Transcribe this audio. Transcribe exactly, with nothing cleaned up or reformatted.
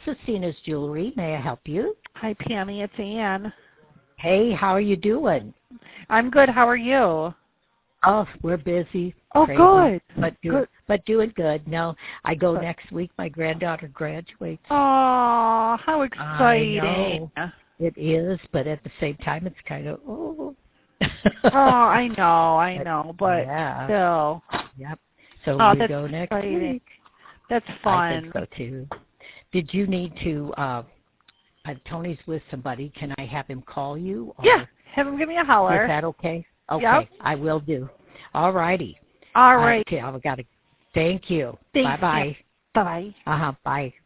is Cena's Jewelry. May I help you? Hi, Pammy. It's Ann. Hey, how are you doing? I'm good. How are you? Oh, we're busy. Oh, crazy, good. But, do, good. but doing good. No, I go good. next week. My granddaughter graduates. Oh, how exciting. I know. It is, but at the same time, it's kind of, oh. oh, I know, I but, know, but yeah. still. Yep. So oh, we that's go next exciting. week. That's fun. I think so, too. Did you need to, uh, uh, Tony's with somebody. Can I have him call you? Or Yeah, have him give me a holler. Is that okay? Okay, yep. I will do. All righty. All right. Okay, I've got to, thank you. Thanks, Bye-bye. Bye-bye. Uh-huh, bye.